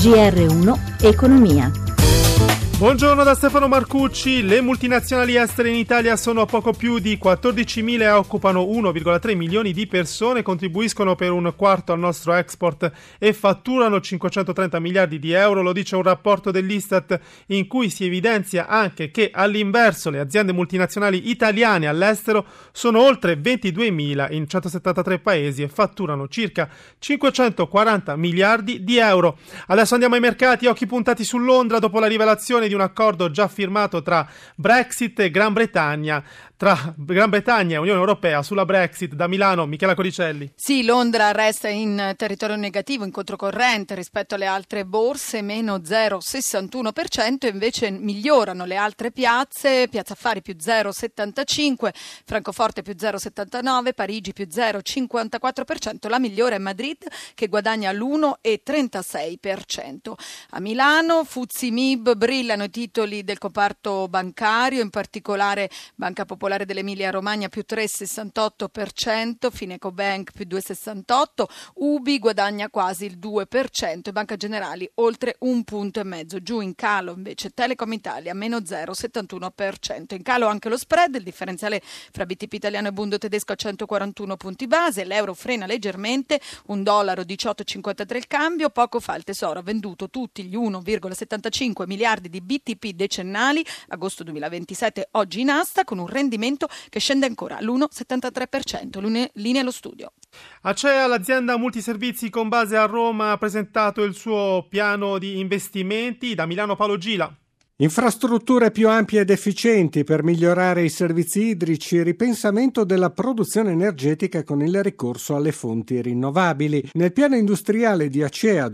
GR1 Economia. Buongiorno da Stefano Marcucci. Le multinazionali estere in Italia sono poco più di 14.000 e occupano 1,3 milioni di persone, contribuiscono per un quarto al nostro export e fatturano 530 miliardi di euro, lo dice un rapporto dell'Istat in cui si evidenzia anche che all'inverso le aziende multinazionali italiane all'estero sono oltre 22.000 in 173 paesi e fatturano circa 540 miliardi di euro. Adesso andiamo ai mercati, occhi puntati su Londra dopo la rivelazione di un accordo già firmato tra Brexit e Gran Bretagna e Unione Europea sulla Brexit. Da Milano, Michela Coricelli. Sì, Londra resta in territorio negativo, in controcorrente rispetto alle altre borse, meno 0,61%, invece migliorano le altre piazze, Piazza Affari più 0,75%, Francoforte più 0,79%, Parigi più 0,54%, la migliore è Madrid che guadagna l'1,36%. A Milano, FTSE MIB brillano i titoli del comparto bancario, in particolare Banca Popolare dell'Emilia Romagna più 3,68%, Finecobank più 2,68%, Ubi guadagna quasi il 2% e Banca Generali oltre 1,5 punti. Giù in calo invece Telecom Italia meno 0,71%. In calo anche lo spread, il differenziale fra BTP italiano e Bundo tedesco a 141 punti base, l'euro frena leggermente, $1,1853 il cambio. Poco fa il Tesoro ha venduto tutti gli 1,75 miliardi di BTP decennali, agosto 2027, oggi in asta, con un rendimento che scende ancora all'1,73%. Linea allo studio. Acea, l'azienda multiservizi con base a Roma, ha presentato il suo piano di investimenti. Da Milano, Paolo Gila. Infrastrutture più ampie ed efficienti per migliorare i servizi idrici, ripensamento della produzione energetica con il ricorso alle fonti rinnovabili. Nel piano industriale di Acea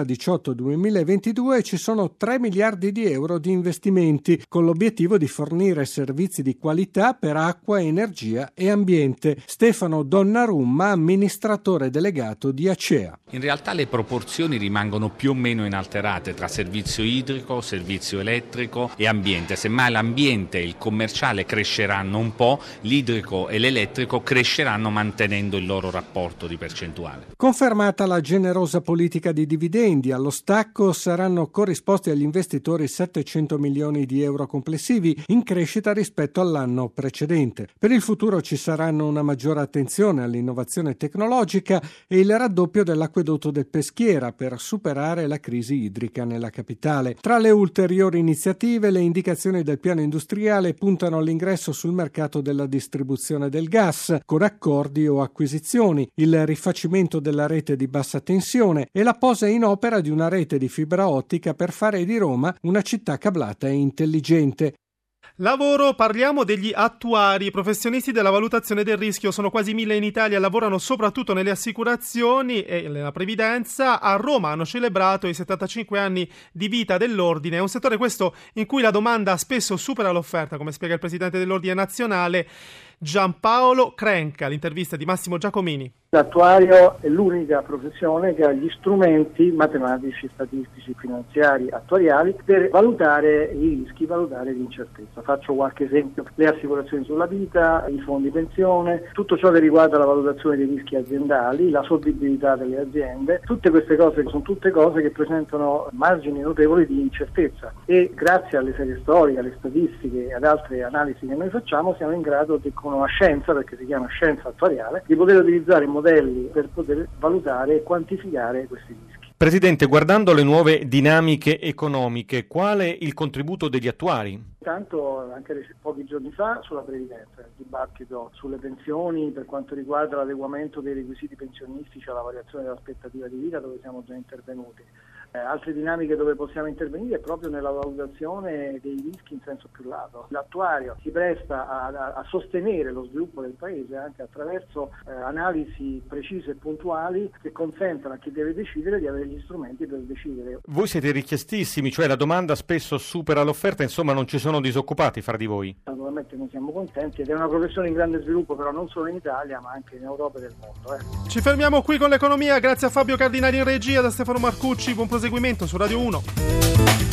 2018-2022 ci sono 3 miliardi di euro di investimenti, con l'obiettivo di fornire servizi di qualità per acqua, energia e ambiente. Stefano Donnarumma, amministratore delegato di Acea. In realtà le proporzioni rimangono più o meno inalterate tra servizio idrico, servizio elettrico e ambiente. Semmai l'ambiente e il commerciale cresceranno un po', l'idrico e l'elettrico cresceranno mantenendo il loro rapporto di percentuale. Confermata la generosa politica di dividendi, allo stacco saranno corrisposti agli investitori 700 milioni di euro complessivi, in crescita rispetto all'anno precedente. Per il futuro ci saranno una maggiore attenzione all'innovazione tecnologica e il raddoppio dell'acquedotto del Peschiera per superare la crisi idrica nella capitale. Tra le ulteriori iniziative, le indicazioni del piano industriale puntano all'ingresso sul mercato della distribuzione del gas, con accordi o acquisizioni, il rifacimento della rete di bassa tensione e la posa in opera di una rete di fibra ottica per fare di Roma una città cablata e intelligente. Lavoro, parliamo degli attuari, professionisti della valutazione del rischio. Sono quasi 1.000 in Italia, lavorano soprattutto nelle assicurazioni e nella previdenza. A Roma hanno celebrato i 75 anni di vita dell'ordine. È un settore questo in cui la domanda spesso supera l'offerta, come spiega il presidente dell'ordine nazionale Giampaolo Crenca. L'intervista di Massimo Giacomini. L'attuario è l'unica professione che ha gli strumenti matematici, statistici, finanziari, attuariali per valutare i rischi, valutare l'incertezza. Faccio qualche esempio: le assicurazioni sulla vita, i fondi pensione, tutto ciò che riguarda la valutazione dei rischi aziendali, la solvibilità delle aziende. Tutte queste cose sono tutte cose che presentano margini notevoli di incertezza e grazie alle serie storiche, alle statistiche e ad altre analisi che noi facciamo siamo in grado di, con una scienza, perché si chiama scienza attuariale, di poter utilizzare modelli per poter valutare e quantificare questi rischi. Presidente, guardando le nuove dinamiche economiche, qual è il contributo degli attuari? Tanto anche pochi giorni fa sulla previdenza, il dibattito sulle pensioni per quanto riguarda l'adeguamento dei requisiti pensionistici alla variazione dell'aspettativa di vita, dove siamo già intervenuti. Altre dinamiche dove possiamo intervenire è proprio nella valutazione dei rischi in senso più lato. L'attuario si presta a sostenere lo sviluppo del paese anche attraverso analisi precise e puntuali che consentono a chi deve decidere di avere gli strumenti per decidere. Voi siete richiestissimi, cioè la domanda spesso supera l'offerta, insomma non ci sono disoccupati fra di voi? Naturalmente noi siamo contenti ed è una professione in grande sviluppo, però non solo in Italia ma anche in Europa e nel mondo. Ci fermiamo qui con l'economia, grazie a Fabio Cardinali in regia, da Stefano Marcucci, buon proseguimento su Radio 1.